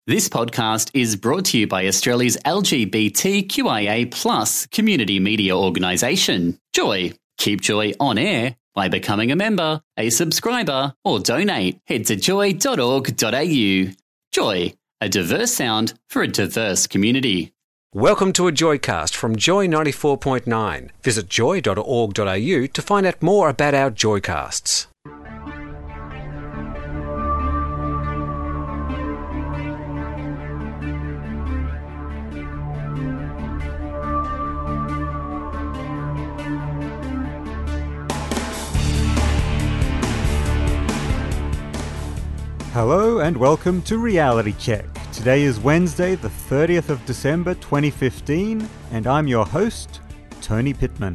This podcast is brought to you by Australia's LGBTQIA+ community media organisation, Joy. Keep Joy on air by becoming a member, a subscriber, or donate. Head to joy.org.au. Joy, a diverse sound for a diverse community. Welcome to a Joycast from Joy 94.9. Visit joy.org.au to find out more about our Joycasts. Hello and welcome to Reality Check. Today is Wednesday, the 30th of December 2015, and I'm your host, Tony Pittman.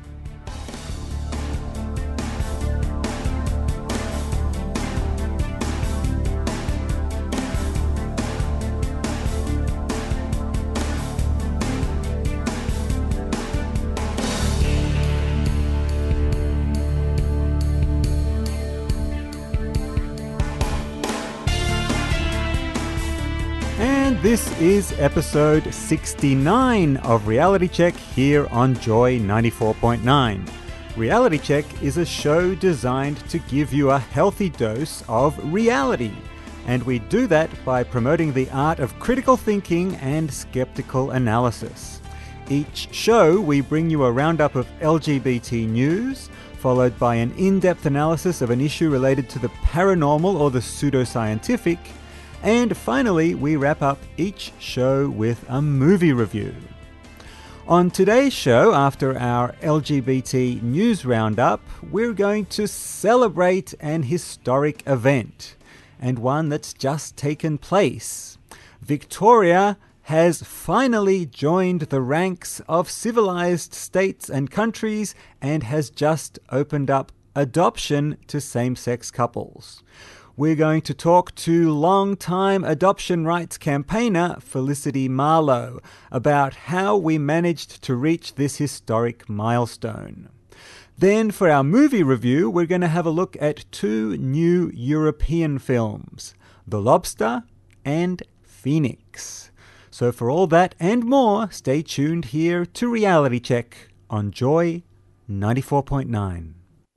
This is episode 69 of Reality Check here on Joy 94.9. Reality Check is a show designed to give you a healthy dose of reality, and we do that by promoting the art of critical thinking and skeptical analysis. Each show we bring you a roundup of LGBT news, followed by an in-depth analysis of an issue related to the paranormal or the pseudoscientific, and finally, we wrap up each show with a movie review. On today's show, after our LGBT news roundup, we're going to celebrate an historic event, and one that's just taken place. Victoria has finally joined the ranks of civilized states and countries and has just opened up adoption to same-sex couples. We're going to talk to long-time adoption rights campaigner Felicity Marlowe about how we managed to reach this historic milestone. Then for our movie review, we're going to have a look at two new European films, The Lobster and Phoenix. So for all that and more, stay tuned here to Reality Check on Joy 94.9.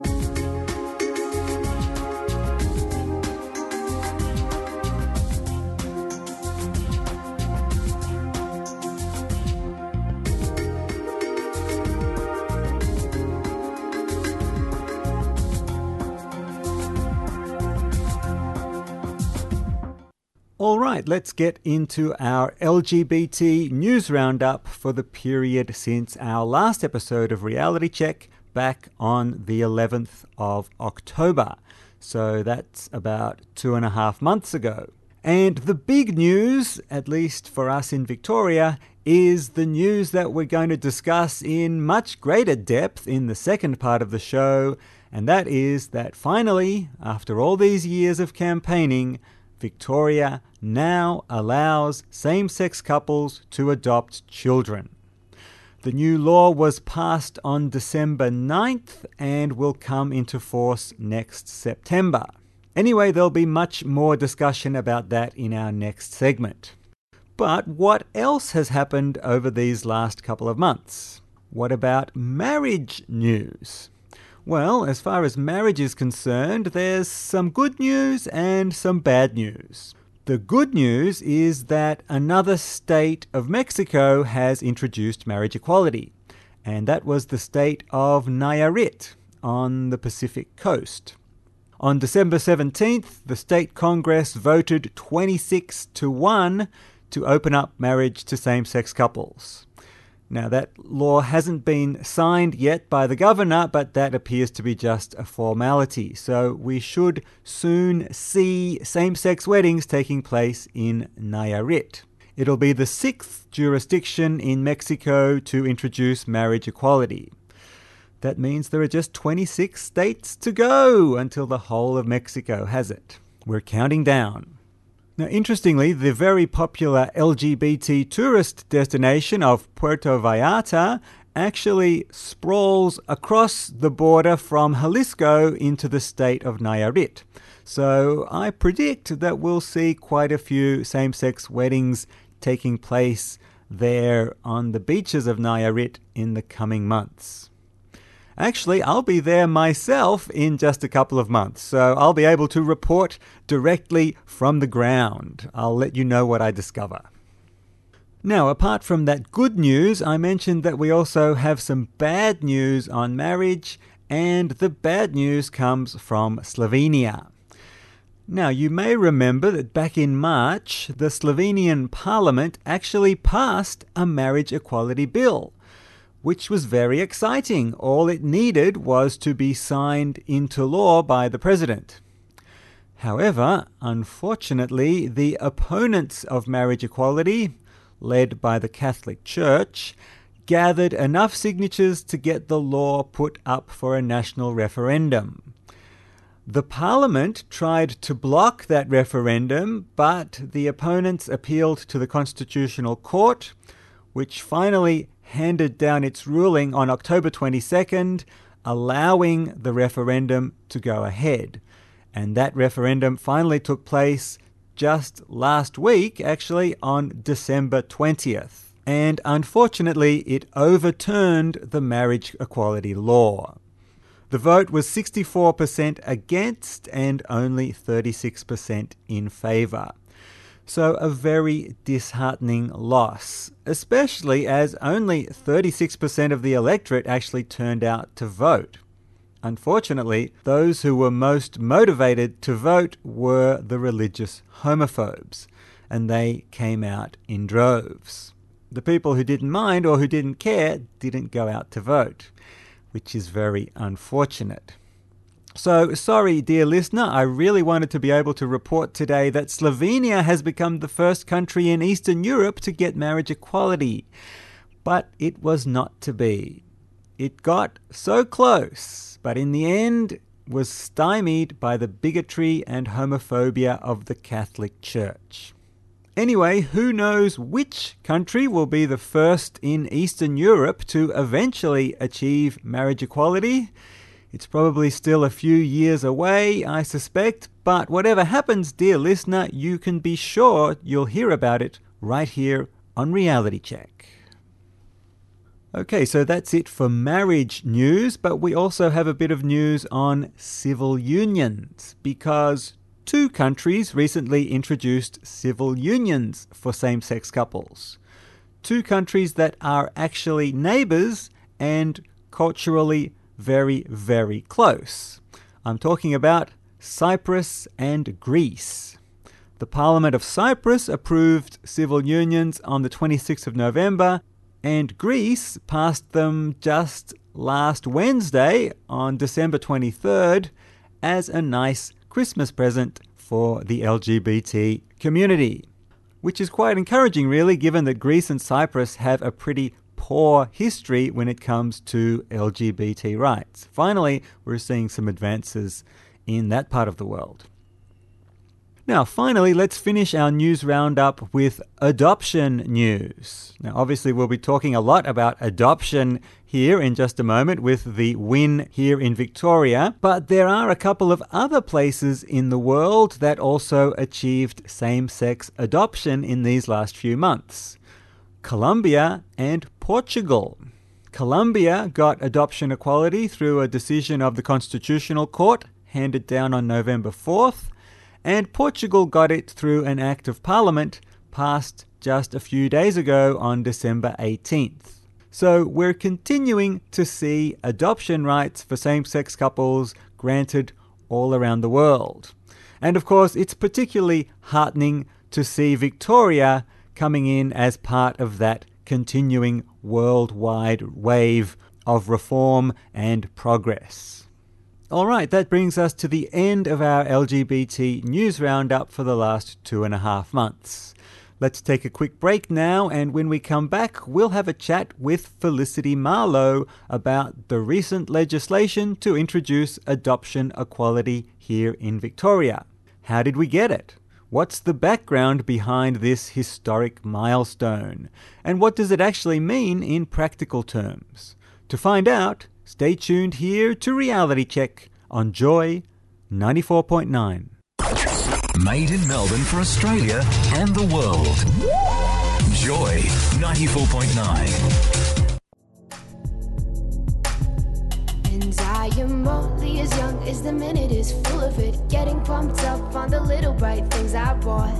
All right, let's get into our LGBT news roundup for the period since our last episode of Reality Check back on the 11th of October. So that's about 2.5 months ago. And the big news, at least for us in Victoria, is the news that we're going to discuss in much greater depth in the second part of the show, and that is that finally, after all these years of campaigning, Victoria now allows same-sex couples to adopt children. The new law was passed on December 9th and will come into force next September. Anyway, there'll be much more discussion about that in our next segment. But what else has happened over these last couple of months? What about marriage news? Well, as far as marriage is concerned, there's some good news and some bad news. The good news is that another state of Mexico has introduced marriage equality, and that was the state of Nayarit on the Pacific coast. On December 17th, the state Congress voted 26-1 to open up marriage to same-sex couples. Now, that law hasn't been signed yet by the governor, but that appears to be just a formality. So we should soon see same-sex weddings taking place in Nayarit. It'll be the 6th jurisdiction in Mexico to introduce marriage equality. That means there are just 26 states to go until the whole of Mexico has it. We're counting down. Now, interestingly, the very popular LGBT tourist destination of Puerto Vallarta actually sprawls across the border from Jalisco into the state of Nayarit. So I predict that we'll see quite a few same-sex weddings taking place there on the beaches of Nayarit in the coming months. Actually, I'll be there myself in just a couple of months, so I'll be able to report directly from the ground. I'll let you know what I discover. Now, apart from that good news, I mentioned that we also have some bad news on marriage, and the bad news comes from Slovenia. Now, you may remember that back in March, the Slovenian parliament actually passed a marriage equality bill, which was very exciting. All it needed was to be signed into law by the president. However, unfortunately, the opponents of marriage equality, led by the Catholic Church, gathered enough signatures to get the law put up for a national referendum. The parliament tried to block that referendum, but the opponents appealed to the Constitutional Court, which finally handed down its ruling on October 22nd, allowing the referendum to go ahead. And that referendum finally took place just last week, actually, on December 20th. And unfortunately, it overturned the marriage equality law. The vote was 64% against and only 36% in favour. So a very disheartening loss, especially as only 36% of the electorate actually turned out to vote. Unfortunately, those who were most motivated to vote were the religious homophobes, and they came out in droves. The people who didn't mind or who didn't care didn't go out to vote, which is very unfortunate. So, sorry, dear listener, I really wanted to be able to report today that Slovenia has become the first country in Eastern Europe to get marriage equality. But it was not to be. It got so close, but in the end was stymied by the bigotry and homophobia of the Catholic Church. Anyway, who knows which country will be the first in Eastern Europe to eventually achieve marriage equality? It's probably still a few years away, I suspect, but whatever happens, dear listener, you can be sure you'll hear about it right here on Reality Check. Okay, so that's it for marriage news, but we also have a bit of news on civil unions, because 2 countries recently introduced civil unions for same-sex couples. 2 countries that are actually neighbours and culturally very, very close. I'm talking about Cyprus and Greece. The Parliament of Cyprus approved civil unions on the 26th of November, and Greece passed them just last Wednesday on December 23rd as a nice Christmas present for the LGBT community, which is quite encouraging really, given that Greece and Cyprus have a pretty poor history when it comes to LGBT rights. Finally, we're seeing some advances in that part of the world. Now, finally, let's finish our news roundup with adoption news. Now, obviously, we'll be talking a lot about adoption here in just a moment with the win here in Victoria, but there are a couple of other places in the world that also achieved same-sex adoption in these last few months. Colombia and Portugal. Colombia got adoption equality through a decision of the Constitutional Court handed down on November 4th, and Portugal got it through an Act of Parliament passed just a few days ago on December 18th. So we're continuing to see adoption rights for same-sex couples granted all around the world. And of course, it's particularly heartening to see Victoria coming in as part of that continuing worldwide wave of reform and progress. All right, that brings us to the end of our LGBT news roundup for the last 2.5 months. Let's take a quick break now, and when we come back, we'll have a chat with Felicity Marlowe about the recent legislation to introduce adoption equality here in Victoria. How did we get it? What's the background behind this historic milestone? And what does it actually mean in practical terms? To find out, stay tuned here to Reality Check on Joy 94.9. Made in Melbourne for Australia and the world. Joy 94.9. And I am only as young as the minute is full of it. Getting pumped up on the little bright things I bought.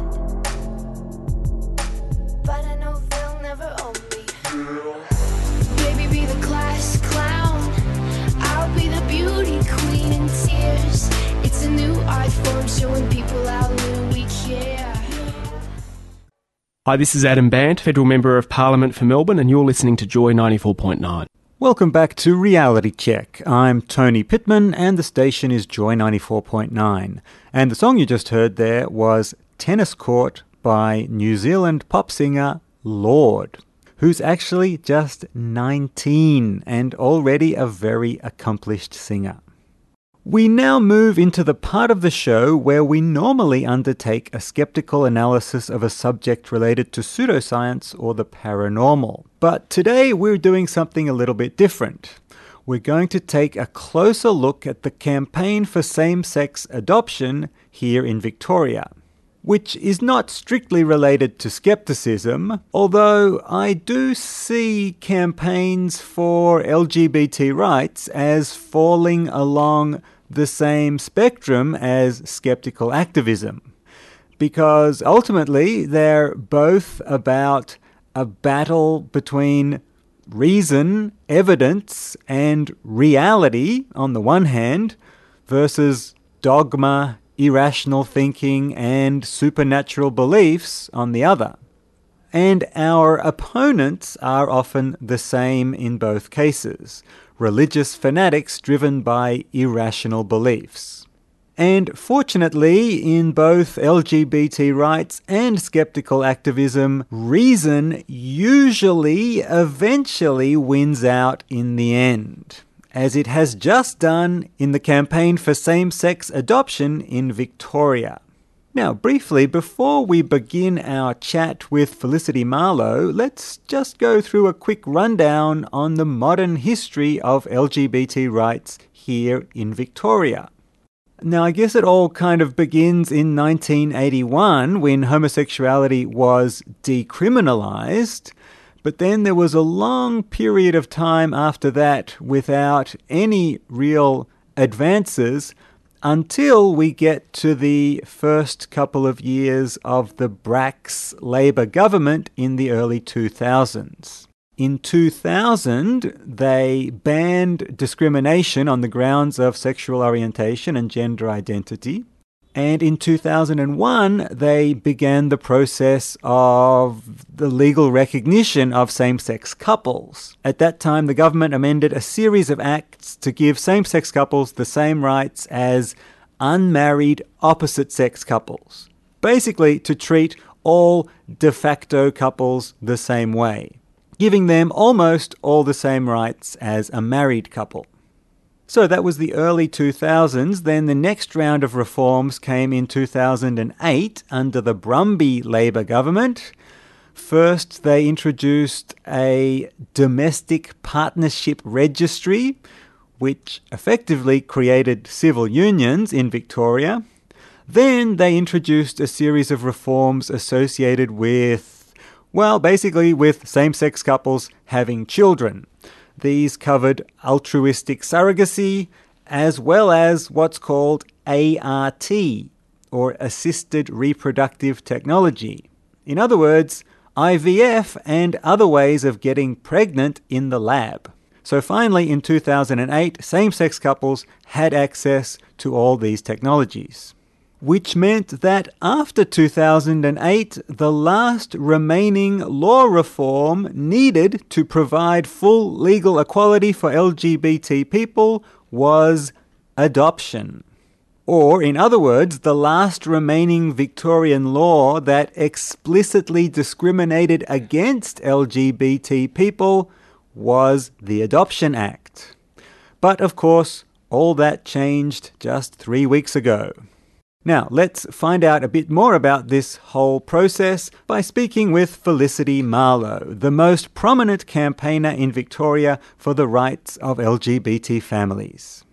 But I know they'll never own me. Baby, be the class clown. I'll be the beauty queen in tears. It's a new art form showing people how little we care. Hi, this is Adam Bant, Federal Member of Parliament for Melbourne, and you're listening to Joy 94.9. Welcome back to Reality Check. I'm Tony Pittman and the station is Joy 94.9. And the song you just heard there was Tennis Court by New Zealand pop singer Lorde, who's actually just 19 and already a very accomplished singer. We now move into the part of the show where we normally undertake a skeptical analysis of a subject related to pseudoscience or the paranormal. But today we're doing something a little bit different. We're going to take a closer look at the campaign for same-sex adoption here in Victoria, which is not strictly related to skepticism, although I do see campaigns for LGBT rights as falling along the same spectrum as skeptical activism, because ultimately they're both about a battle between reason, evidence, and reality on the one hand versus dogma, irrational thinking, and supernatural beliefs on the other. And our opponents are often the same in both cases: religious fanatics driven by irrational beliefs. And fortunately, in both LGBT rights and skeptical activism, reason usually eventually wins out in the end, as it has just done in the campaign for same-sex adoption in Victoria. Now, briefly, before we begin our chat with Felicity Marlowe, let's just go through a quick rundown on the modern history of LGBT rights here in Victoria. Now, I guess it all kind of begins in 1981 when homosexuality was decriminalised, but then there was a long period of time after that without any real advances until we get to the first couple of years of the Bracks Labor government in the early 2000s. In 2000, they banned discrimination on the grounds of sexual orientation and gender identity. And in 2001, they began the process of the legal recognition of same-sex couples. At that time, the government amended a series of acts to give same-sex couples the same rights as unmarried opposite-sex couples. Basically, to treat all de facto couples the same way, giving them almost all the same rights as a married couple. So that was the early 2000s. Then the next round of reforms came in 2008 under the Brumby Labor government. First, they introduced a domestic partnership registry, which effectively created civil unions in Victoria. Then they introduced a series of reforms associated with, well, basically with same-sex couples having children. These covered altruistic surrogacy, as well as what's called ART, or Assisted Reproductive Technology. In other words, IVF and other ways of getting pregnant in the lab. So finally, in 2008, same-sex couples had access to all these technologies, which meant that after 2008, the last remaining law reform needed to provide full legal equality for LGBT people was adoption. Or, in other words, the last remaining Victorian law that explicitly discriminated against LGBT people was the Adoption Act. But, of course, all that changed just 3 weeks ago. Now, let's find out a bit more about this whole process by speaking with Felicity Marlowe, the most prominent campaigner in Victoria for the rights of LGBT families.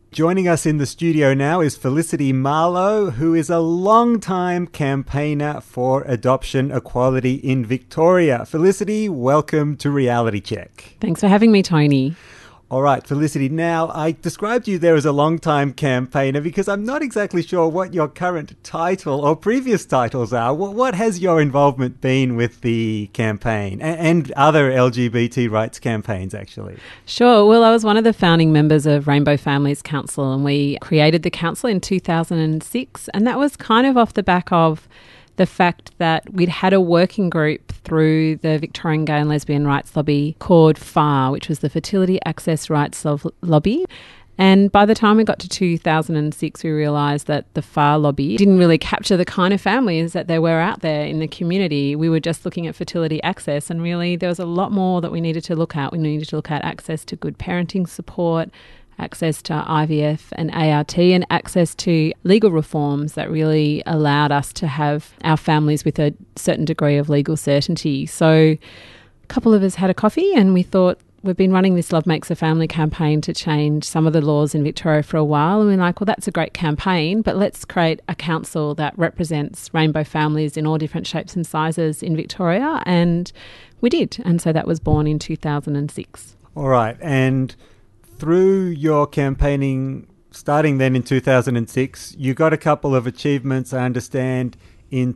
Joining us in the studio now is Felicity Marlowe, who is a long-time campaigner for adoption equality in Victoria. Felicity, welcome to Reality Check. Thanks for having me, Tony. All right, Felicity, now I described you there as a long-time campaigner because I'm not exactly sure what your current title or previous titles are. What has your involvement been with the campaign and other LGBT rights campaigns, actually? Sure. Well, I was one of the founding members of Rainbow Families Council, and we created the council in 2006, and that was kind of off the back of the fact that we'd had a working group through the Victorian Gay and Lesbian Rights Lobby called FAR, which was the Fertility Access Rights Lobby. And by the time we got to 2006, we realised that the FAR lobby didn't really capture the kind of families that there were out there in the community. We were just looking at fertility access, and really there was a lot more that we needed to look at. We needed to look at access to good parenting support, access to IVF and ART, and access to legal reforms that really allowed us to have our families with a certain degree of legal certainty. So a couple of us had a coffee and we thought, we've been running this Love Makes a Family campaign to change some of the laws in Victoria for a while. And we're like, well, that's a great campaign, but let's create a council that represents rainbow families in all different shapes and sizes in Victoria. And we did. And so that was born in 2006. All right. And through your campaigning, starting then in 2006, you got a couple of achievements, I understand, in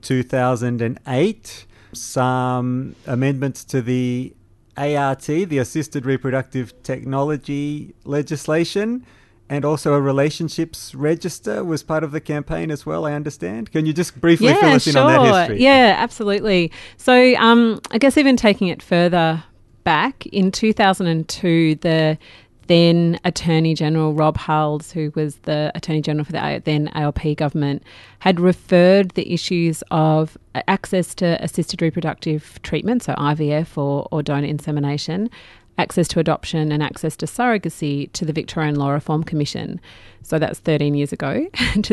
2008. Some amendments to the ART, the Assisted Reproductive Technology legislation, and also a relationships register was part of the campaign as well, I understand. Can you just briefly fill us in on that history? Yeah, absolutely. So I guess even taking it further back, in 2002, the then Attorney General Rob Hulls, who was the Attorney General for the then ALP government, had referred the issues of access to assisted reproductive treatment, so IVF or donor insemination, access to adoption and access to surrogacy to the Victorian Law Reform Commission. So that's 13 years ago.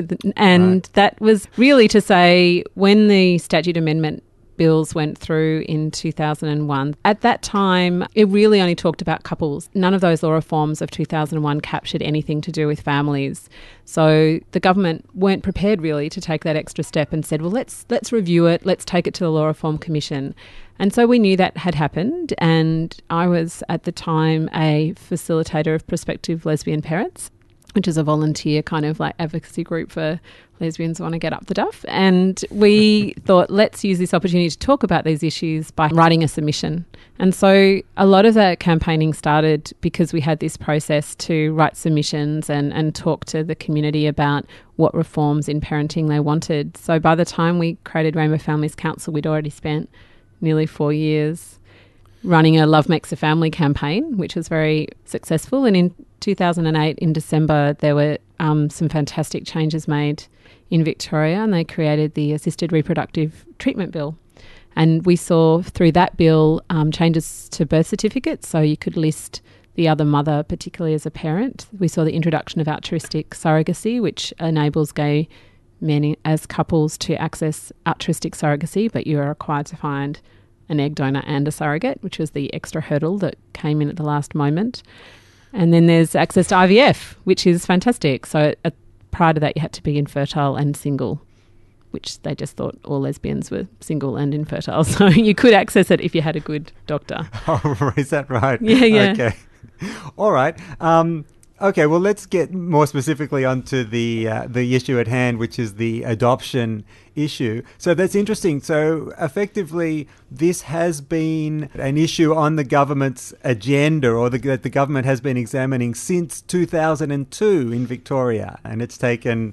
That was really to say when the statute amendment bills went through in 2001. At that time, it really only talked about couples. None of those law reforms of 2001 captured anything to do with families. So the government weren't prepared really to take that extra step and said, well, let's review it. Let's take it to the Law Reform Commission. And so we knew that had happened. And I was at the time a facilitator of prospective lesbian parents, which is a volunteer kind of like advocacy group for lesbians who want to get up the duff. And we thought, let's use this opportunity to talk about these issues by writing a submission. And so a lot of that campaigning started because we had this process to write submissions and talk to the community about what reforms in parenting they wanted. So by the time we created Rainbow Families Council, we'd already spent nearly 4 years running a Love Makes a Family campaign, which was very successful. And in 2008, in December, there were some fantastic changes made in Victoria, and they created the Assisted Reproductive Treatment Bill. And we saw through that bill changes to birth certificates, so you could list the other mother, particularly as a parent. We saw the introduction of altruistic surrogacy, which enables gay men as couples to access altruistic surrogacy, but you are required to find an egg donor and a surrogate, which was the extra hurdle that came in at the last moment. And then there's access to IVF, which is fantastic. So prior to that, you had to be infertile and single, which they just thought all lesbians were single and infertile. So you could access it if you had a good doctor. Oh, is that right? Yeah. Okay. All right. Okay, well, let's get more specifically onto the issue at hand, which is the adoption issue. So that's interesting. So effectively, this has been an issue on the government's agenda, or that the government has been examining since 2002 in Victoria. And it's taken,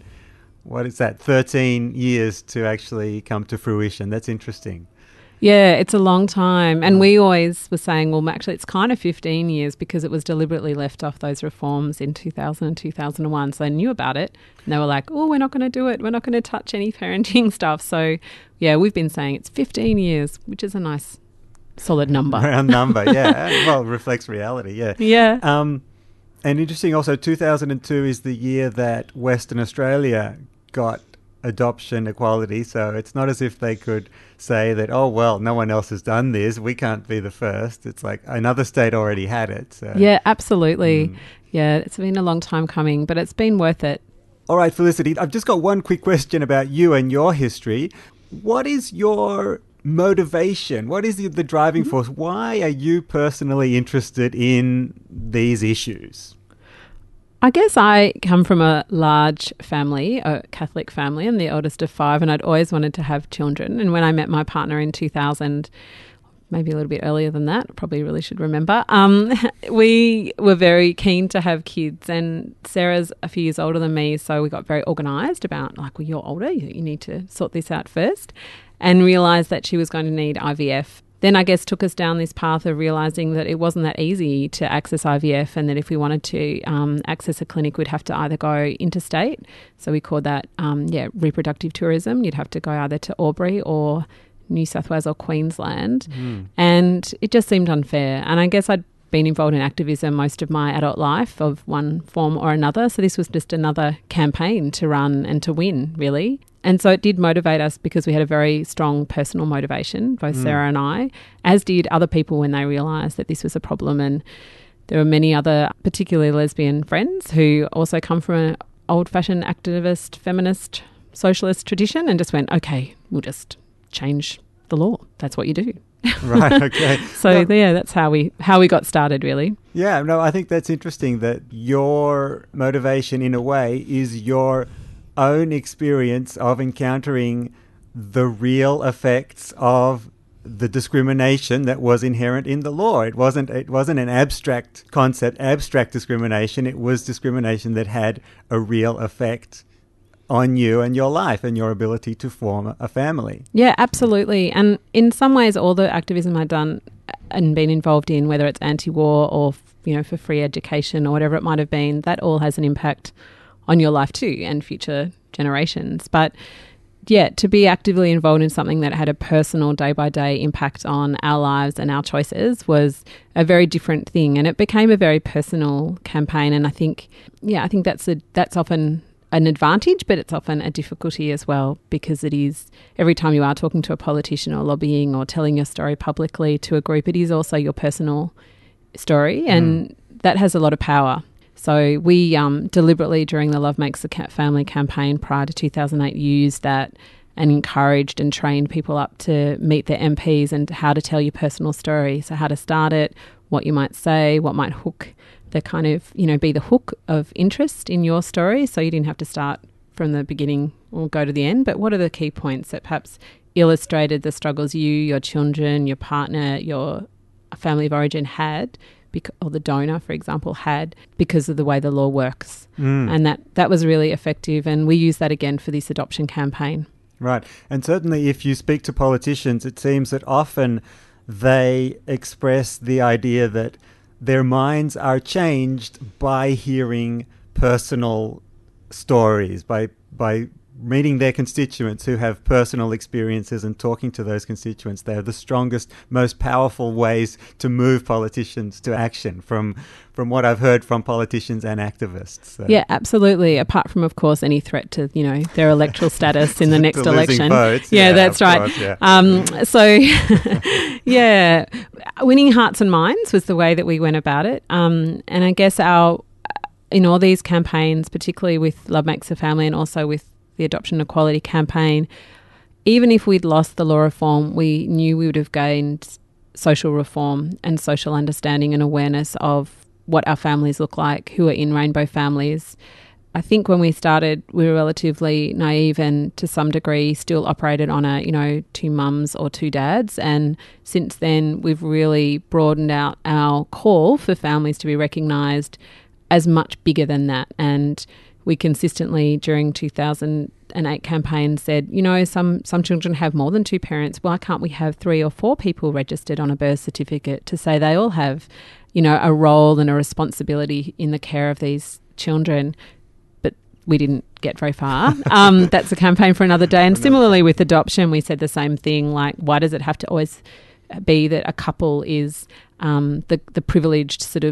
13 years to actually come to fruition. That's interesting. Yeah, it's a long time. And we always were saying, well, actually, it's kind of 15 years because it was deliberately left off those reforms in 2000 and 2001. So they knew about it and they were like, oh, we're not going to do it. We're not going to touch any parenting stuff. So, yeah, we've been saying it's 15 years, which is a nice solid number. Round number, yeah. Well, it reflects reality, yeah. Yeah. And interesting also, 2002 is the year that Western Australia got adoption equality, so it's not as if they could say that, oh, well, no one else has done this, we can't be the first. It's like another state already had it. So. Yeah, absolutely. Yeah, it's been a long time coming, but it's been worth it. All right, Felicity, I've just got one quick question about you and your history. What is your motivation? What is the driving force? Why are you personally interested in these issues? I guess I come from a large family, a Catholic family. I'm the eldest of 5, and I'd always wanted to have children. And when I met my partner in 2000, maybe a little bit earlier than that, probably really should remember, we were very keen to have kids. And Sarah's a few years older than me, so we got very organised about, like, well, you're older, you need to sort this out first, and realised that she was going to need IVF. Then I guess took us down this path of realising that it wasn't that easy to access IVF, and that if we wanted to access a clinic, we'd have to either go interstate. So we called that, reproductive tourism. You'd have to go either to Albury or New South Wales or Queensland. And it just seemed unfair. And I guess I'd been involved in activism most of my adult life of one form or another. So this was just another campaign to run and to win, really. And so it did motivate us because we had a very strong personal motivation, both Sarah and I, as did other people when they realised that this was a problem. And there were many other, particularly lesbian friends, who also come from an old-fashioned activist, feminist, socialist tradition, and just went, okay, we'll just change the law. That's what you do. Right, okay. So, that's how we got started, really. Yeah, no, I think that's interesting that your motivation, in a way, is your own experience of encountering the real effects of the discrimination that was inherent in the law. It wasn't an abstract concept, abstract discrimination. It was discrimination that had a real effect on you and your life and your ability to form a family. Yeah, absolutely. And in some ways, all the activism I've done and been involved in, whether it's anti-war or, for free education or whatever it might have been, that all has an impact on your life too and future generations. But yeah, to be actively involved in something that had a personal day-by-day impact on our lives and our choices was a very different thing, and it became a very personal campaign. And I think that's often an advantage, but it's often a difficulty as well, because it is, every time you are talking to a politician or lobbying or telling your story publicly to a group, it is also your personal story, and that has a lot of power. So we deliberately, during the Love Makes a Family campaign prior to 2008, used that and encouraged and trained people up to meet their MPs and how to tell your personal story. So how to start it, what you might say, what might hook the kind of, be the hook of interest in your story. So you didn't have to start from the beginning or go to the end, but what are the key points that perhaps illustrated the struggles you, your children, your partner, your family of origin had, or the donor, for example, had, because of the way the law works. And that was really effective. And we use that again for this adoption campaign. Right. And certainly if you speak to politicians, it seems that often they express the idea that their minds are changed by hearing personal stories, by meeting their constituents who have personal experiences and talking to those constituents. They're the strongest, most powerful ways to move politicians to action, from what I've heard from politicians and activists. So. Yeah, absolutely. Apart from, of course, any threat to, their electoral status in the next election. Votes. Yeah, that's right. Course, yeah. So, yeah, winning hearts and minds was the way that we went about it. And I guess in all these campaigns, particularly with Love Makes a Family and also with the Adoption Equality campaign, even if we'd lost the law reform, we knew we would have gained social reform and social understanding and awareness of what our families look like, who are in rainbow families. I think when we started, we were relatively naive and to some degree still operated on a, 2 mums or 2 dads. And since then, we've really broadened out our call for families to be recognised as much bigger than that. And we consistently, during 2008 campaign, said, some children have more than 2 parents. Why can't we have 3 or 4 people registered on a birth certificate to say they all have, a role and a responsibility in the care of these children? But we didn't get very far. That's a campaign for another day. And similarly with adoption, we said the same thing, like, why does it have to always be that a couple is the privileged sort of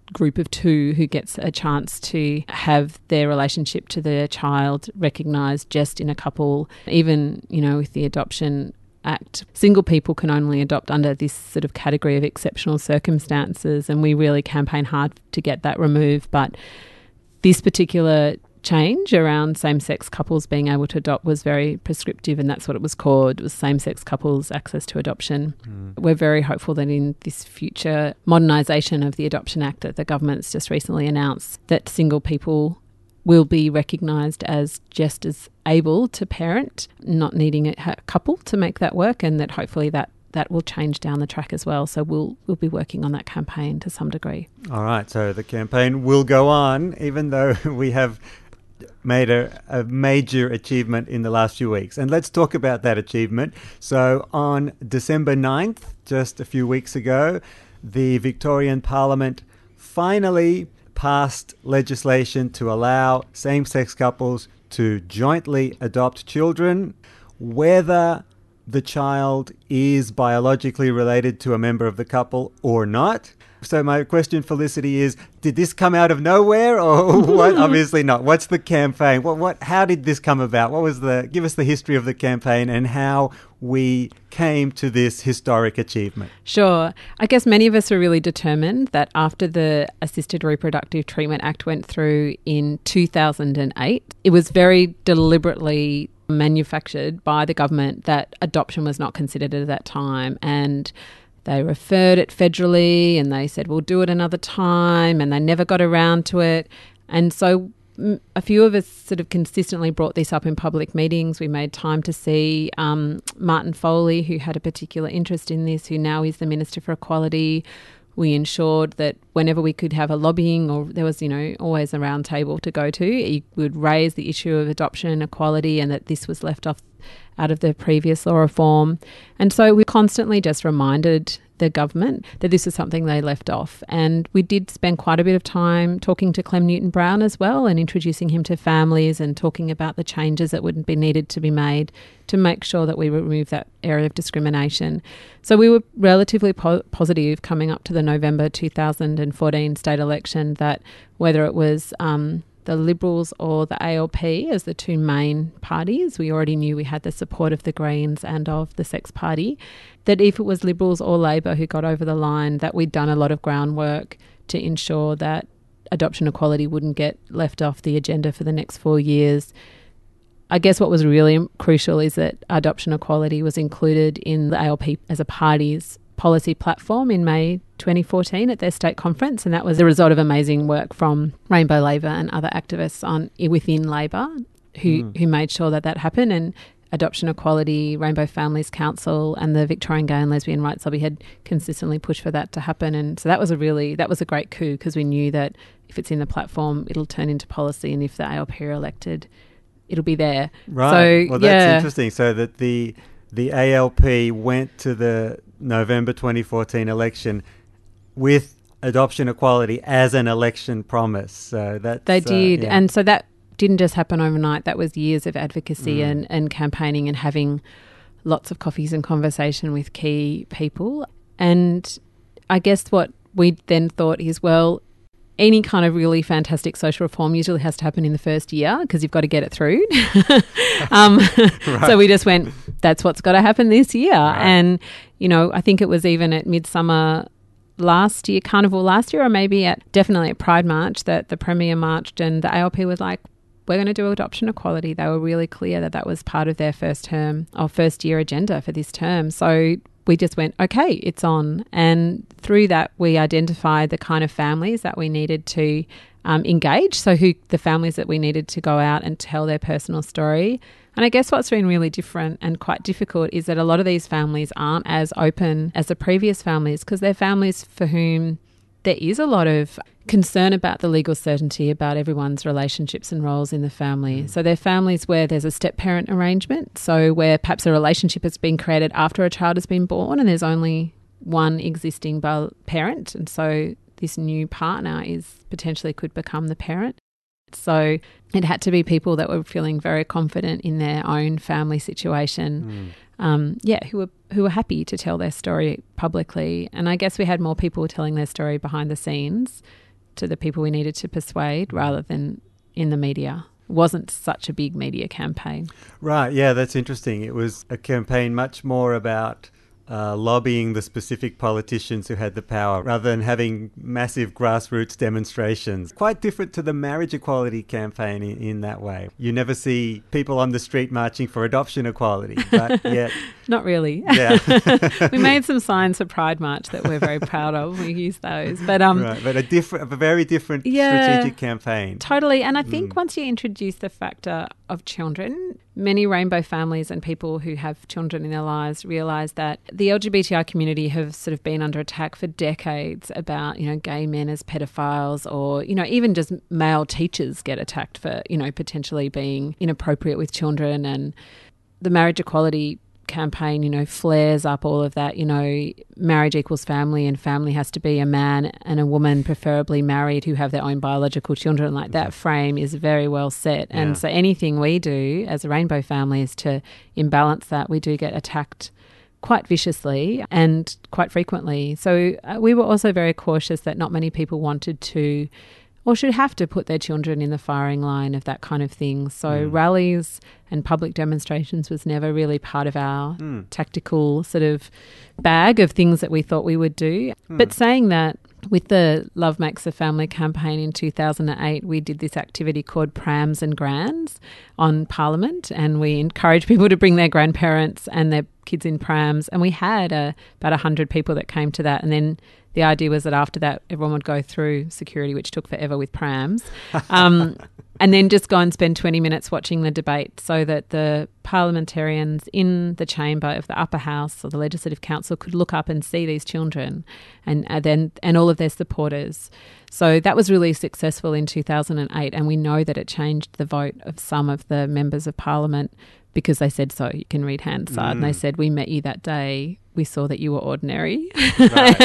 group of two who gets a chance to have their relationship to their child recognised just in a couple. Even, with the Adoption Act, single people can only adopt under this sort of category of exceptional circumstances, and we really campaign hard to get that removed. But this particular change around same-sex couples being able to adopt was very prescriptive, and that's what it was called. It was same-sex couples access to adoption. We're very hopeful that in this future modernisation of the Adoption Act that the government's just recently announced, that single people will be recognised as just as able to parent, not needing a couple to make that work, and that hopefully that will change down the track as well. So we'll be working on that campaign to some degree. All right, so the campaign will go on, even though we have made a major achievement in the last few weeks. And let's talk about that achievement. So on December 9th, just a few weeks ago, the Victorian Parliament finally passed legislation to allow same-sex couples to jointly adopt children, whether the child is biologically related to a member of the couple or not. So my question, Felicity, is: did this come out of nowhere, or what? Obviously not. What's the campaign? How did this come about? Give us the history of the campaign and how we came to this historic achievement. Sure. I guess many of us were really determined that after the Assisted Reproductive Treatment Act went through in 2008, it was very deliberately manufactured by the government that adoption was not considered at that time, and they referred it federally and they said, we'll do it another time, and they never got around to it. And so a few of us sort of consistently brought this up in public meetings. We made time to see Martin Foley, who had a particular interest in this, who now is the Minister for Equality. We ensured that whenever we could have a lobbying, or there was, always a round table to go to, he would raise the issue of adoption and equality, and that this was left off out of the previous law reform. And so we constantly just reminded the government that this is something they left off. And we did spend quite a bit of time talking to Clem Newton-Brown as well, and introducing him to families and talking about the changes that would be needed to be made to make sure that we remove that area of discrimination. So we were relatively positive coming up to the November 2014 state election that whether it was the Liberals or the ALP as the two main parties, we already knew we had the support of the Greens and of the Sex Party, that if it was Liberals or Labor who got over the line, that we'd done a lot of groundwork to ensure that adoption equality wouldn't get left off the agenda for the next 4 years. I guess what was really crucial is that adoption equality was included in the ALP as a party's policy platform in May 2014 at their state conference, and that was the result of amazing work from Rainbow Labor and other activists within Labor who made sure that happened. And Adoption Equality, Rainbow Families Council and the Victorian Gay and Lesbian Rights Lobby had consistently pushed for that to happen. And so that was a great coup, because we knew that if it's in the platform, it'll turn into policy, and if the ALP are elected, it'll be there. Right. So, that's interesting. So that the ALP went to the November 2014 election with adoption equality as an election promise. So that's, they did. And so that didn't just happen overnight. That was years of advocacy and campaigning and having lots of coffees and conversation with key people. And I guess what we then thought is, well, any kind of really fantastic social reform usually has to happen in the first year, because you've got to get it through. Right. So we just went, that's what's got to happen this year. Right. And, I think it was even at Midsummer last year, Carnival last year, or maybe definitely at Pride March, that the Premier marched and the ALP was like, we're going to do adoption equality. They were really clear that was part of their first year agenda for this term. So we just went, okay, it's on. And through that, we identified the kind of families that we needed to engage. So the families that we needed to go out and tell their personal story. And I guess what's been really different and quite difficult is that a lot of these families aren't as open as the previous families, because they're families for whom there is a lot of concern about the legal certainty about everyone's relationships and roles in the family. So they're families where there's a step-parent arrangement, so where perhaps a relationship has been created after a child has been born and there's only one existing parent, and so this new partner potentially could become the parent. So it had to be people that were feeling very confident in their own family situation, who were happy to tell their story publicly. And I guess we had more people telling their story behind the scenes to the people we needed to persuade rather than in the media. It wasn't such a big media campaign. Right, yeah, that's interesting. It was a campaign much more about lobbying the specific politicians who had the power rather than having massive grassroots demonstrations. Quite different to the marriage equality campaign in that way. You never see people on the street marching for adoption equality, but yet... Not really. Yeah. We made some signs for Pride March that we're very proud of. We used those. But right, but a very different strategic campaign. Totally. And I think once you introduce the factor of children, many rainbow families and people who have children in their lives realise that the LGBTI community have sort of been under attack for decades about, gay men as pedophiles, or, even just male teachers get attacked for, potentially being inappropriate with children. And the marriage equality campaign, flares up all of that, marriage equals family, and family has to be a man and a woman, preferably married, who have their own biological children. Like, that frame is very well set. Yeah. And so anything we do as a rainbow family is to imbalance that. We do get attacked quite viciously and quite frequently. So we were also very cautious that not many people wanted to or should have to put their children in the firing line of that kind of thing. So rallies and public demonstrations was never really part of our tactical sort of bag of things that we thought we would do. But saying that, with the Love Makes a Family campaign in 2008, we did this activity called Prams and Grands on Parliament, and we encouraged people to bring their grandparents and their kids in prams, and we had about 100 people that came to that. And then the idea was that after that, everyone would go through security, which took forever with prams, and then just go and spend 20 minutes watching the debate, so that the parliamentarians in the chamber of the upper house or the Legislative Council could look up and see these children and all of their supporters. So that was really successful in 2008, and we know that it changed the vote of some of the members of Parliament because they said so. You can read Hansard. And they said, we met you that day. We saw that you were ordinary. Right.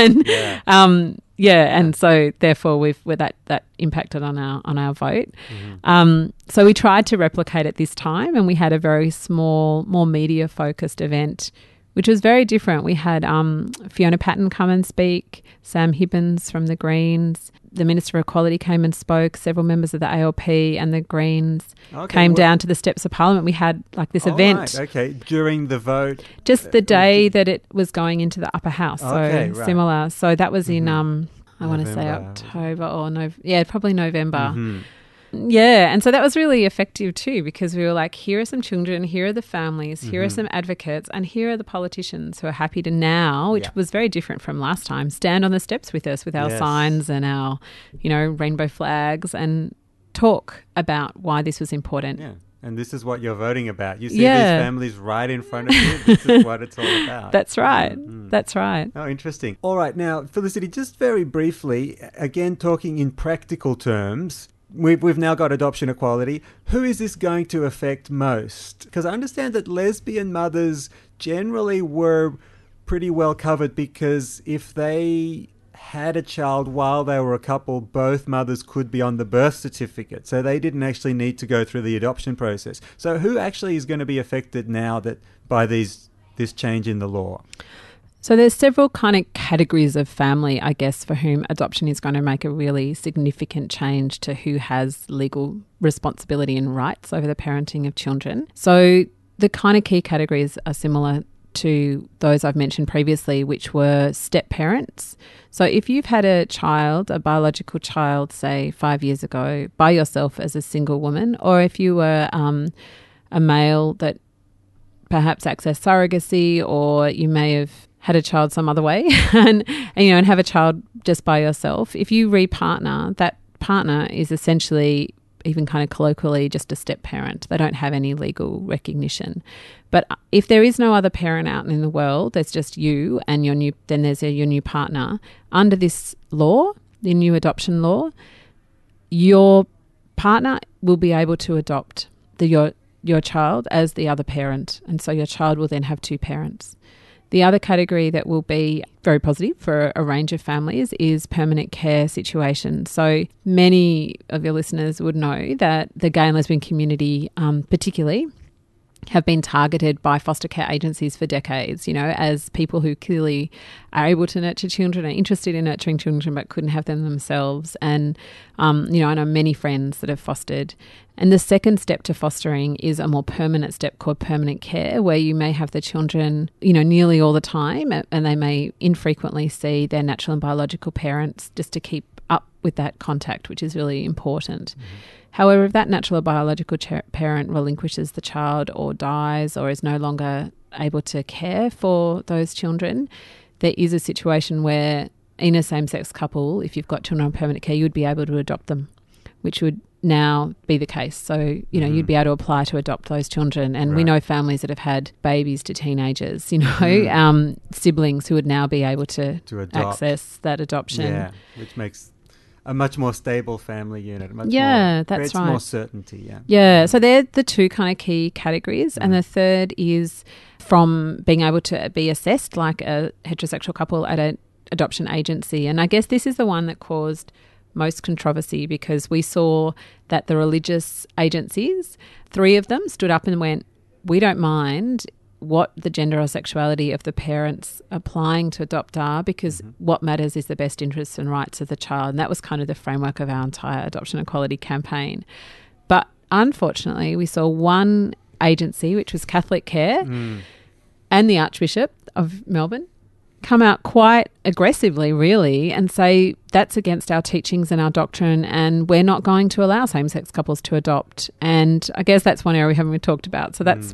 and and so therefore that impacted on our vote. So we tried to replicate it this time, and we had a very small, more media focused event, which was very different. We had Fiona Patten come and speak, Sam Hibbins from the Greens, the Minister of Equality came and spoke, several members of the ALP and the Greens came down to the steps of Parliament. We had this event. Right, okay, during the vote. Just the day that it was going into the upper house, similar. So that was in, I want to say October or probably November. Yeah, and so that was really effective too, because we were like, here are some children, here are the families, here are some advocates, and here are the politicians who are happy to now, which was very different from last time, stand on the steps with us with our signs and our, rainbow flags, and talk about why this was important. Yeah. And this is what you're voting about. You see these families right in front of you. This is what it's all about. That's right. That's right. Oh, interesting. All right. Now, Felicity, just very briefly, again, talking in practical terms, we've now got adoption equality. Who is this going to affect most? Because I understand that lesbian mothers generally were pretty well covered, because if they had a child while they were a couple, both mothers could be on the birth certificate. So they didn't actually need to go through the adoption process. So who actually is going to be affected now by this change in the law? So there's several kind of categories of family, I guess, for whom adoption is going to make a really significant change to who has legal responsibility and rights over the parenting of children. So the kind of key categories are similar to those I've mentioned previously, which were step parents. So if you've had a child, a biological child, say 5 years ago, by yourself as a single woman, or if you were a male that perhaps accessed surrogacy, or you may have had a child some other way and have a child just by yourself, if you repartner, that partner is essentially, even kind of colloquially, just a step parent. They don't have any legal recognition. But if there is no other parent out in the world, there's just you and your new partner. Under this law, the new adoption law, your partner will be able to adopt your child as the other parent, and so your child will then have two parents. The other category that will be very positive for a range of families is permanent care situations. So many of your listeners would know that the gay and lesbian community particularly have been targeted by foster care agencies for decades, as people who clearly are able to nurture children, are interested in nurturing children but couldn't have them themselves. And, I know many friends that have fostered. And the second step to fostering is a more permanent step called permanent care, where you may have the children, nearly all the time, and they may infrequently see their natural and biological parents just to keep up with that contact, which is really important. Mm-hmm. However, if that natural or biological parent relinquishes the child or dies or is no longer able to care for those children, there is a situation where in a same-sex couple, if you've got children on permanent care, you would be able to adopt them, which would now be the case. So, you'd be able to apply to adopt those children. And we know families that have had babies to teenagers, siblings who would now be able to access that adoption. Yeah, which makes a much more stable family unit. That's right. More certainty, Yeah, so they're the two kind of key categories. And the third is from being able to be assessed like a heterosexual couple at an adoption agency. And I guess this is the one that caused most controversy, because we saw that the religious agencies, 3 of them stood up and went, we don't mind what the gender or sexuality of the parents applying to adopt are, because what matters is the best interests and rights of the child. And that was kind of the framework of our entire adoption equality campaign. But unfortunately, we saw one agency, which was Catholic Care, and the Archbishop of Melbourne come out quite aggressively, really, and say that's against our teachings and our doctrine, and we're not going to allow same-sex couples to adopt. And I guess that's one area we haven't really talked about. So that's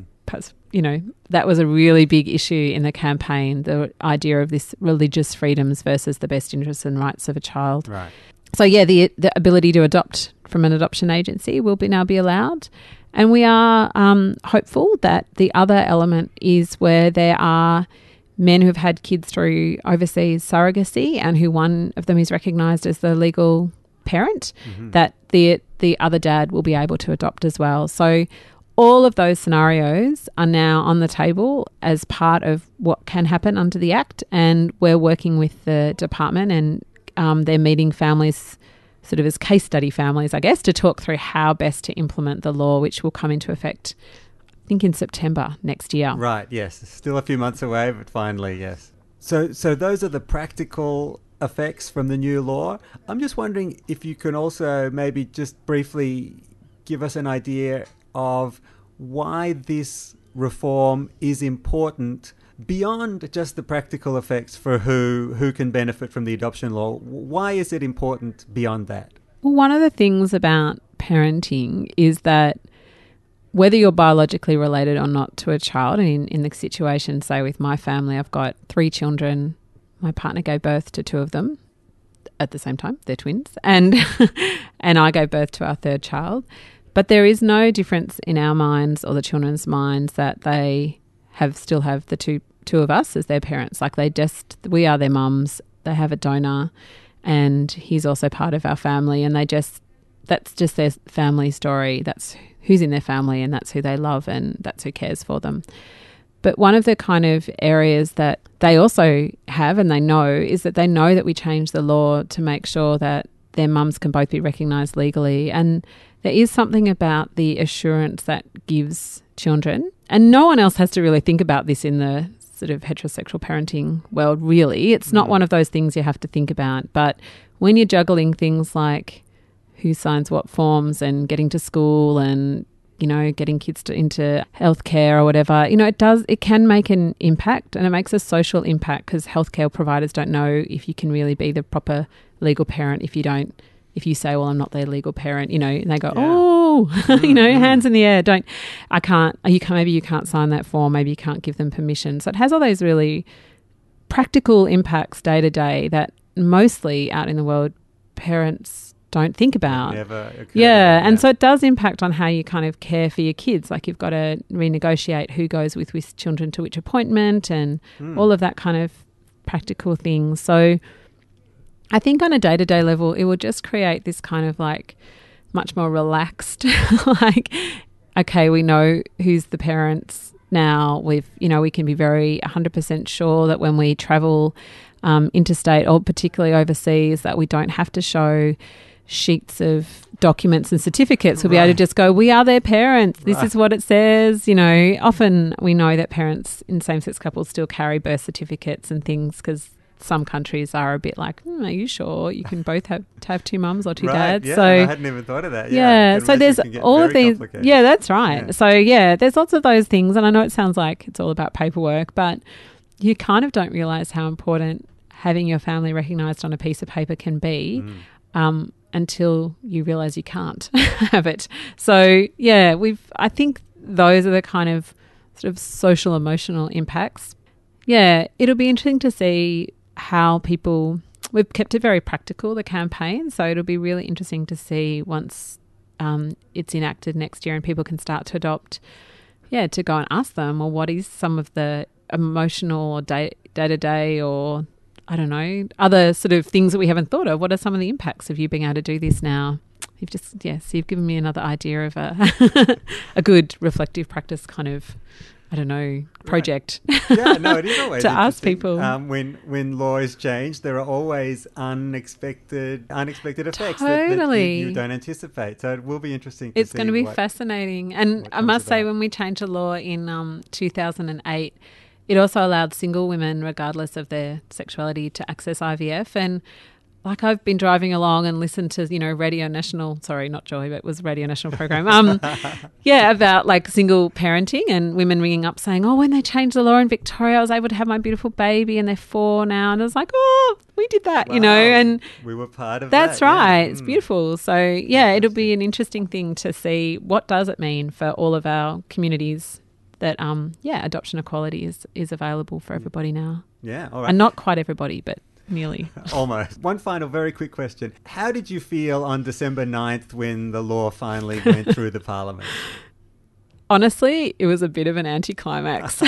that was a really big issue in the campaign, the idea of this religious freedoms versus the best interests and rights of a child. Right. So, the ability to adopt from an adoption agency will now be allowed. And we are hopeful that the other element is where there are men who have had kids through overseas surrogacy and who one of them is recognised as the legal parent, that the other dad will be able to adopt as well. So all of those scenarios are now on the table as part of what can happen under the Act, and we're working with the department, and they're meeting families sort of as case study families, I guess, to talk through how best to implement the law, which will come into effect, I think, in September next year. Right, yes. Still a few months away, but finally, yes. So those are the practical effects from the new law. I'm just wondering if you can also maybe just briefly give us an idea of why this reform is important beyond just the practical effects for who can benefit from the adoption law. Why is it important beyond that? Well, one of the things about parenting is that whether you're biologically related or not to a child, and in the situation, say with my family, I've got 3 children. My partner gave birth to 2 of them at the same time. They're twins. And I gave birth to our 3rd child. But there is no difference in our minds or the children's minds that they still have the two of us as their parents. Like we are their mums. They have a donor, and he's also part of our family. And that's just their family story. That's who's in their family, and that's who they love, and that's who cares for them. But one of the kind of areas that they also have, and they know, is that they know that we changed the law to make sure that their mums can both be recognised legally. And there is something about the assurance that gives children, and no one else has to really think about this in the sort of heterosexual parenting world, really. It's not one of those things you have to think about. But when you're juggling things like who signs what forms and getting to school and, getting kids into healthcare or whatever, it can make an impact, and it makes a social impact, because healthcare providers don't know if you can really be the proper legal parent if you say, well, I'm not their legal parent, and they go, hands in the air. Maybe you can't sign that form. Maybe you can't give them permission. So it has all those really practical impacts day to day that mostly out in the world parents don't think about. Never occurred. Yeah. And so it does impact on how you kind of care for your kids. Like you've got to renegotiate who goes with which children to which appointment and all of that kind of practical things. So I think on a day-to-day level, it will just create this kind of like much more relaxed, like, okay, we know who's the parents now. We can be very 100% sure that when we travel interstate or particularly overseas, that we don't have to show sheets of documents and certificates. We'll be able to just go, we are their parents. This is what it says. You know, often we know that parents in same-sex couples still carry birth certificates and things because some countries are a bit like, are you sure you can both have two mums or two dads? Yeah, so I hadn't even thought of that. Yeah, so there's all of these. Yeah, that's right. Yeah. So yeah, there's lots of those things, and I know it sounds like it's all about paperwork, but you kind of don't realise how important having your family recognised on a piece of paper can be until you realise you can't have it. So yeah, I think those are the kind of sort of social emotional impacts. Yeah, it'll be interesting to see how we've kept it very practical, the campaign, so it'll be really interesting to see once it's enacted next year and people can start to adopt, to go and ask them, well, what is some of the emotional or day-to-day or, I don't know, other sort of things that we haven't thought of. What are some of the impacts of you being able to do this now? You've given me another idea of a good reflective practice kind of, I don't know, project. Yeah, no, it is always to ask interesting. people. When laws change, there are always unexpected effects Totally. that you don't anticipate. So it will be interesting. It's going to be fascinating. And I must say, when we changed the law in 2008, it also allowed single women, regardless of their sexuality, to access IVF. And like I've been driving along and listened to, Radio National, sorry, not Joy, but it was Radio National program. About like single parenting and women ringing up saying, oh, when they changed the law in Victoria, I was able to have my beautiful baby and they're 4 now. And I was like, oh, we did that, Wow. and we were part of that. that's right. Yeah. It's beautiful. So it'll be an interesting thing to see what does it mean for all of our communities that, adoption equality is available for everybody now. Yeah, all right. And not quite everybody, but nearly. Almost. One final very quick question. How did you feel on December 9th when the law finally went through the Parliament? Honestly, it was a bit of an anticlimax.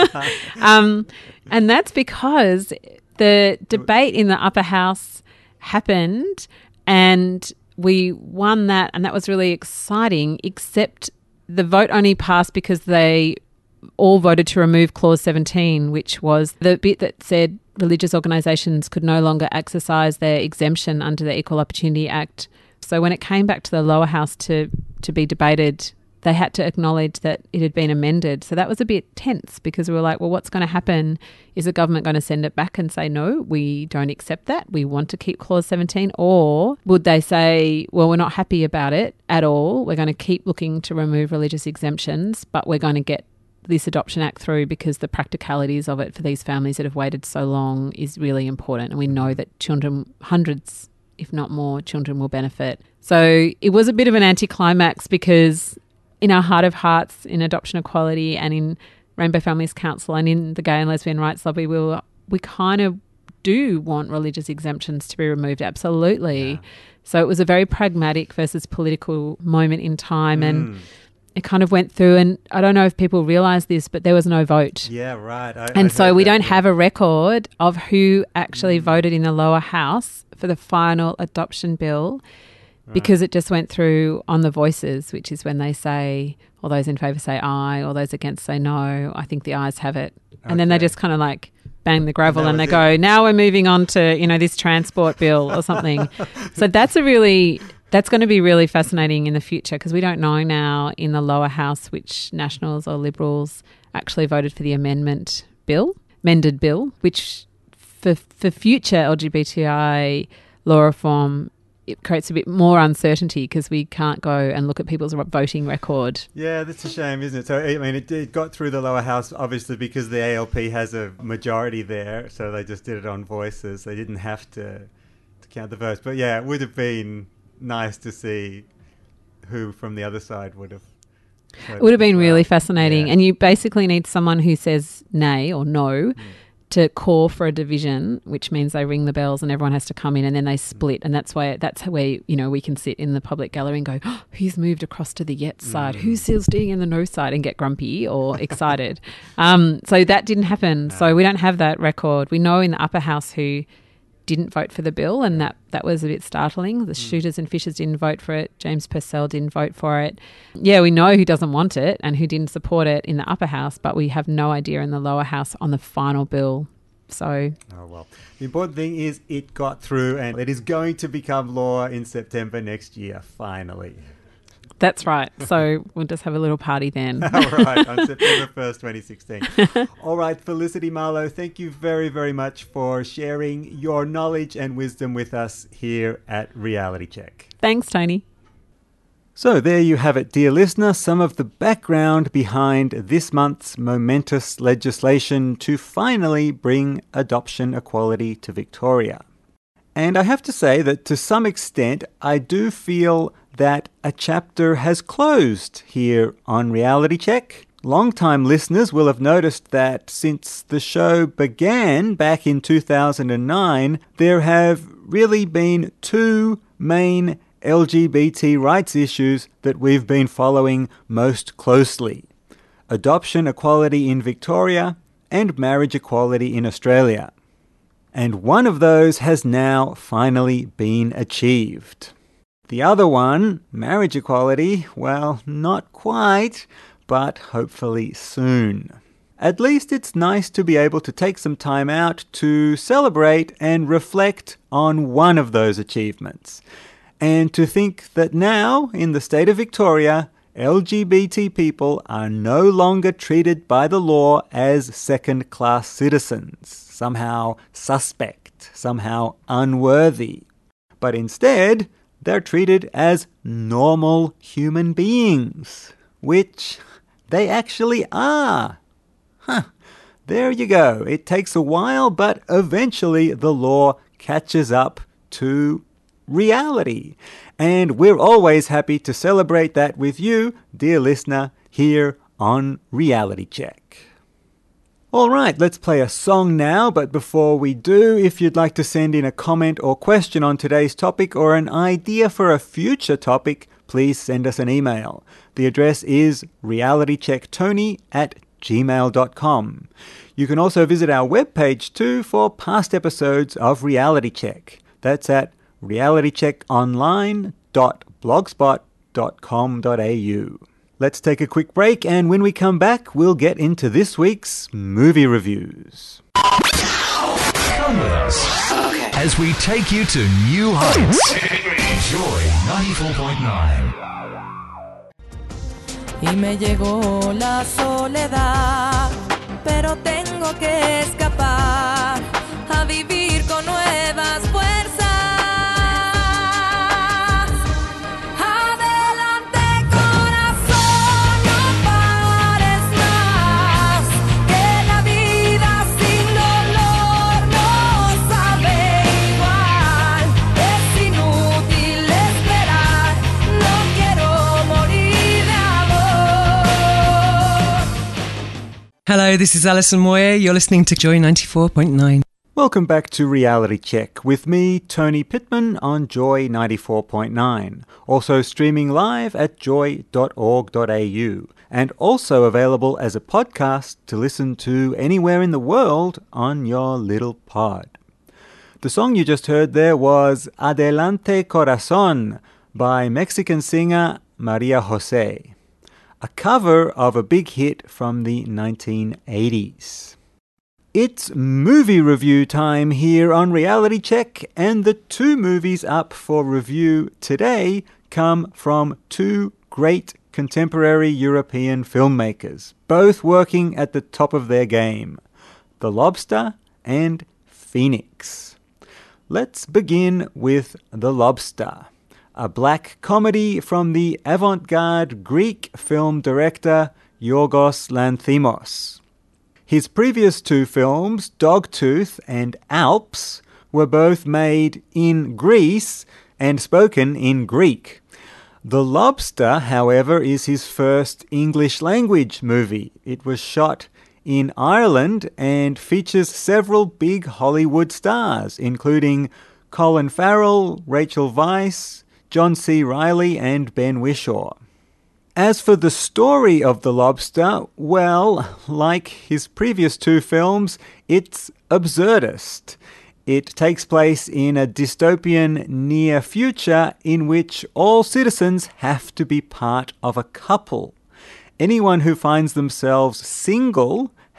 And that's because the debate in the upper house happened and we won that, and that was really exciting, except the vote only passed because they all voted to remove Clause 17, which was the bit that said religious organisations could no longer exercise their exemption under the Equal Opportunity Act. So when it came back to the lower house to be debated, they had to acknowledge that it had been amended. So that was a bit tense because we were like, well, what's going to happen? Is the government going to send it back and say, no, we don't accept that, we want to keep Clause 17? Or would they say, well, we're not happy about it at all, we're going to keep looking to remove religious exemptions, but we're going to get this Adoption Act through because the practicalities of it for these families that have waited so long is really important. And we know that children, hundreds, if not more, children will benefit. So it was a bit of an anticlimax because in our heart of hearts, in adoption equality and in Rainbow Families Council and in the gay and lesbian rights lobby, we kind of do want religious exemptions to be removed, absolutely. Yeah. So it was a very pragmatic versus political moment in time and it kind of went through, and I don't know if people realise this, but there was no vote. Yeah, right. So we don't have a record of who actually voted in the lower house for the final adoption bill. Because it just went through on the voices, which is when they say, all those in favour say aye, all those against say no. I think the ayes have it. And then they just kind of like bang the gravel and they go, now we're moving on to, this transport bill or something. So that's going to be really fascinating in the future because we don't know now in the lower house which Nationals or Liberals actually voted for the amended bill, which for future LGBTI law reform, it creates a bit more uncertainty because we can't go and look at people's voting record. Yeah, that's a shame, isn't it? So, I mean, it got through the lower house, obviously, because the ALP has a majority there, so they just did it on voices. They didn't have to count the votes. But, yeah, it would have been nice to see who from the other side would have. It would have been really fascinating. Yeah. And you basically need someone who says nay or no to call for a division, which means they ring the bells and everyone has to come in and then they split. And that's where we can sit in the public gallery and go, oh, who's moved across to the yes side? Who's still staying in the no side and get grumpy or excited? So that didn't happen. No. So we don't have that record. We know in the upper house who didn't vote for the bill, and that was a bit startling. The Shooters and Fishers didn't vote for it. James Purcell didn't vote for it. Yeah, we know who doesn't want it and who didn't support it in the upper house, but we have no idea in the lower house on the final bill. So, Oh, well. The important thing is it got through and it is going to become law in September next year, finally. that's right. So we'll just have a little party then. All right, on September 1st, 2016. All right, Felicity Marlowe, thank you very, very much for sharing your knowledge and wisdom with us here at Reality Check. Thanks, Tony. So there you have it, dear listener, some of the background behind this month's momentous legislation to finally bring adoption equality to Victoria. And I have to say that to some extent, I do feel that a chapter has closed here on Reality Check. Long-time listeners will have noticed that since the show began back in 2009, there have really been two main LGBT rights issues that we've been following most closely: adoption equality in Victoria and marriage equality in Australia. And one of those has now finally been achieved. The other one, marriage equality, well, not quite, but hopefully soon. At least it's nice to be able to take some time out to celebrate and reflect on one of those achievements. And to think that now, in the state of Victoria, LGBT people are no longer treated by the law as second-class citizens, somehow suspect, somehow unworthy. But instead, they're treated as normal human beings, which they actually are. There you go. It takes a while, but eventually the law catches up to reality. And we're always happy to celebrate that with you, dear listener, here on Reality Check. All right, let's play a song now, but before we do, if you'd like to send in a comment or question on today's topic or an idea for a future topic, please send us an email. The address is realitychecktony@gmail.com. You can also visit our webpage too for past episodes of Reality Check. That's at realitycheckonline.blogspot.com.au. Let's take a quick break, and when we come back, we'll get into this week's movie reviews. Come with us as we take you to new heights. Joy 94.9. Y me llegó la soledad, pero tengo que escapar a vivir con nuevas fuerzas. Adelante, corazón, no pares más, que la vida sin dolor no sabe igual. Es inútil esperar, no quiero morir de amor. Hello, this is Alison Moyer. You're listening to Joy 94.9. Welcome back to Reality Check with me, Tony Pittman, on Joy 94.9. Also streaming live at joy.org.au and also available as a podcast to listen to anywhere in the world on your little pod. The song you just heard there was Adelante Corazón by Mexican singer Maria José, a cover of a big hit from the 1980s. It's movie review time here on Reality Check, and the two movies up for review today come from two great contemporary European filmmakers, both working at the top of their game, The Lobster and Phoenix. Let's begin with The Lobster, a black comedy from the avant-garde Greek film director Yorgos Lanthimos. His previous two films, Dogtooth and Alps, were both made in Greece and spoken in Greek. The Lobster, however, is his first English-language movie. It was shot in Ireland and features several big Hollywood stars, including Colin Farrell, Rachel Weisz, John C. Reilly, and Ben Whishaw. As for the story of The Lobster, well, like his previous two films, it's absurdist. It takes place in a dystopian near future in which all citizens have to be part of a couple. Anyone who finds themselves single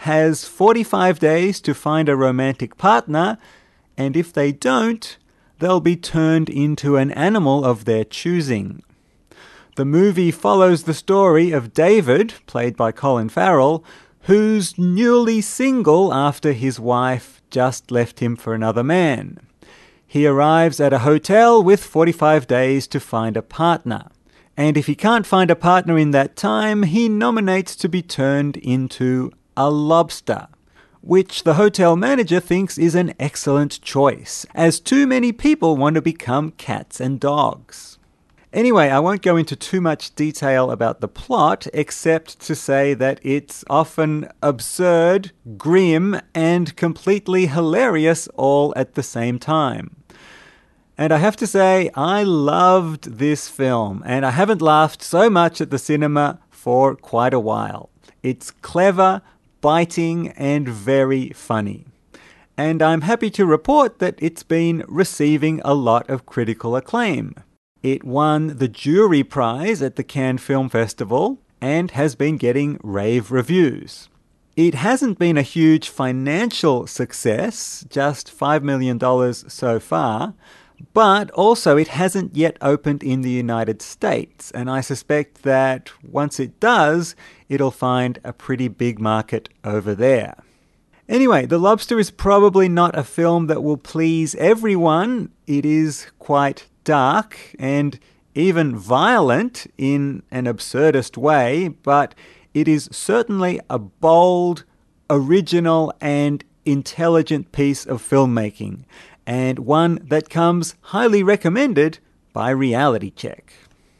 has 45 days to find a romantic partner, and if they don't, they'll be turned into an animal of their choosing. The movie follows the story of David, played by Colin Farrell, who's newly single after his wife just left him for another man. He arrives at a hotel with 45 days to find a partner. And if he can't find a partner in that time, he nominates to be turned into a lobster, which the hotel manager thinks is an excellent choice, as too many people want to become cats and dogs. Anyway, I won't go into too much detail about the plot, except to say that it's often absurd, grim, and completely hilarious all at the same time. And I have to say, I loved this film, and I haven't laughed so much at the cinema for quite a while. It's clever, biting, and very funny. And I'm happy to report that it's been receiving a lot of critical acclaim. It won the jury prize at the Cannes Film Festival and has been getting rave reviews. It hasn't been a huge financial success, just $5 million so far, but also it hasn't yet opened in the United States, and I suspect that once it does, it'll find a pretty big market over there. Anyway, The Lobster is probably not a film that will please everyone. It is quite dark and even violent in an absurdist way, but it is certainly a bold, original, and intelligent piece of filmmaking, and one that comes highly recommended by Reality Check.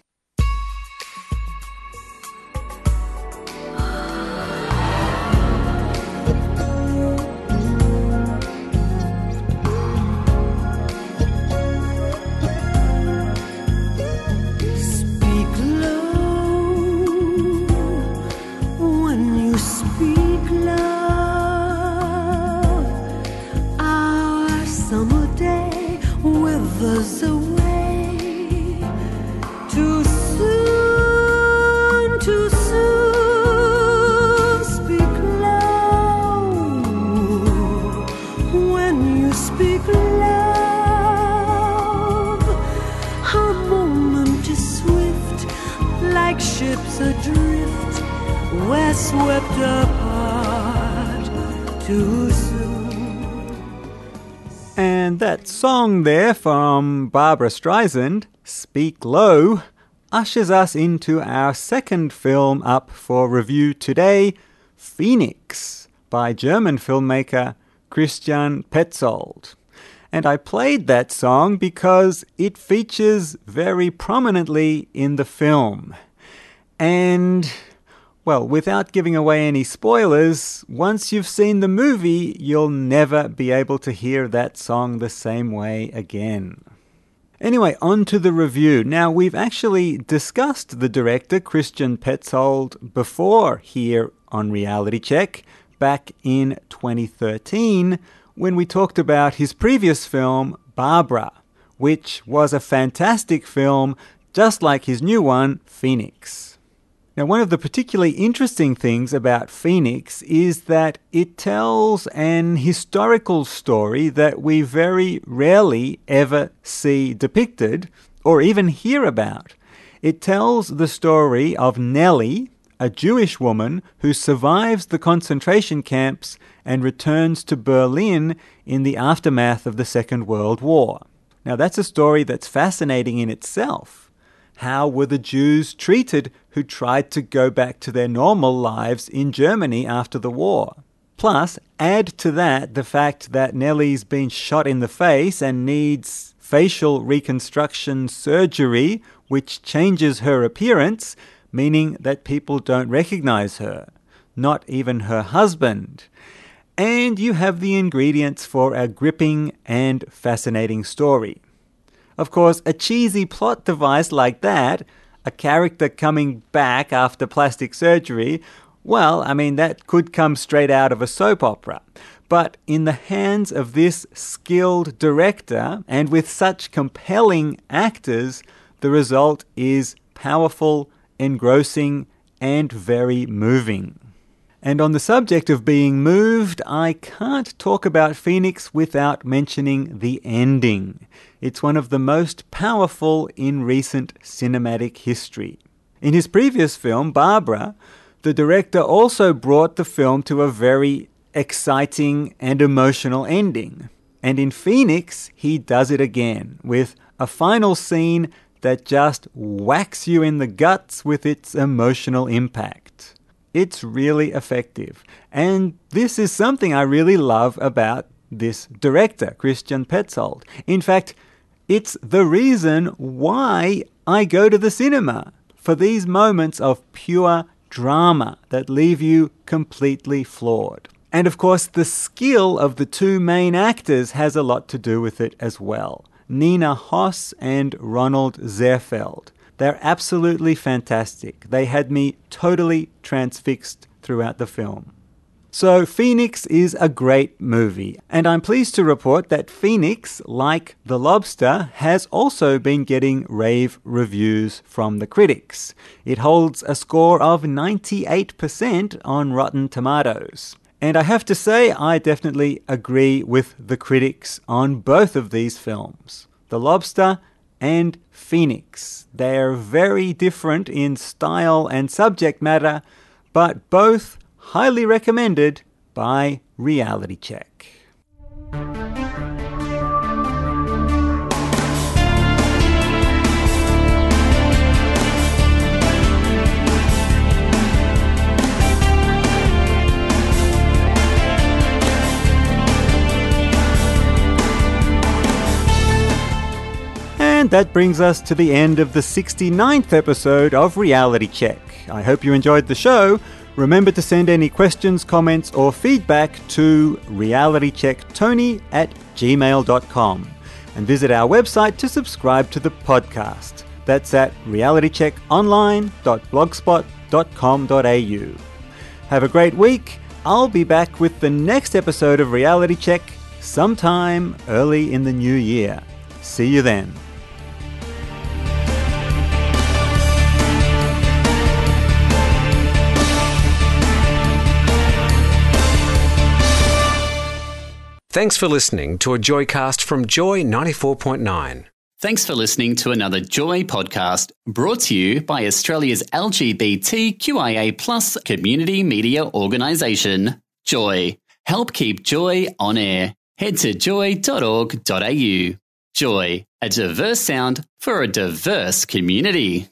Ships adrift, we're swept apart too soon. And that song there from Barbra Streisand, Speak Low, ushers us into our second film up for review today, Phoenix, by German filmmaker Christian Petzold. And I played that song because it features very prominently in the film. And, well, without giving away any spoilers, once you've seen the movie, you'll never be able to hear that song the same way again. Anyway, on to the review. Now, we've actually discussed the director, Christian Petzold, before here on Reality Check, back in 2013, when we talked about his previous film, Barbara, which was a fantastic film, just like his new one, Phoenix. Now, one of the particularly interesting things about Phoenix is that it tells an historical story that we very rarely ever see depicted or even hear about. It tells the story of Nellie, a Jewish woman who survives the concentration camps and returns to Berlin in the aftermath of the Second World War. Now, that's a story that's fascinating in itself. How were the Jews treated who tried to go back to their normal lives in Germany after the war? Plus, add to that the fact that Nellie's been shot in the face and needs facial reconstruction surgery, which changes her appearance, meaning that people don't recognize her, not even her husband. And you have the ingredients for a gripping and fascinating story. Of course, a cheesy plot device like that, a character coming back after plastic surgery, well, I mean, that could come straight out of a soap opera. But in the hands of this skilled director, and with such compelling actors, the result is powerful, engrossing, and very moving. And on the subject of being moved, I can't talk about Phoenix without mentioning the ending. It's one of the most powerful in recent cinematic history. In his previous film, Barbara, the director also brought the film to a very exciting and emotional ending. And in Phoenix, he does it again with a final scene that just whacks you in the guts with its emotional impact. It's really effective. And this is something I really love about this director, Christian Petzold. In fact, it's the reason why I go to the cinema, for these moments of pure drama that leave you completely floored. And of course, the skill of the two main actors has a lot to do with it as well. Nina Hoss and Ronald Zerfeld. They're absolutely fantastic. They had me totally transfixed throughout the film. So Phoenix is a great movie, and I'm pleased to report that Phoenix, like The Lobster, has also been getting rave reviews from the critics. It holds a score of 98% on Rotten Tomatoes. And I have to say, I definitely agree with the critics on both of these films, The Lobster and Phoenix. They're very different in style and subject matter, but both highly recommended by Reality Check. And that brings us to the end of the 69th episode of Reality Check. I hope you enjoyed the show. Remember to send any questions, comments, or feedback to realitychecktony@gmail.com and visit our website to subscribe to the podcast. That's at realitycheckonline.blogspot.com.au. Have a great week. I'll be back with the next episode of Reality Check sometime early in the new year. See you then. Thanks for listening to a Joycast from Joy 94.9. Thanks for listening to another Joy podcast brought to you by Australia's LGBTQIA+ community media organisation, Joy. Help keep Joy on air. Head to joy.org.au. Joy, a diverse sound for a diverse community.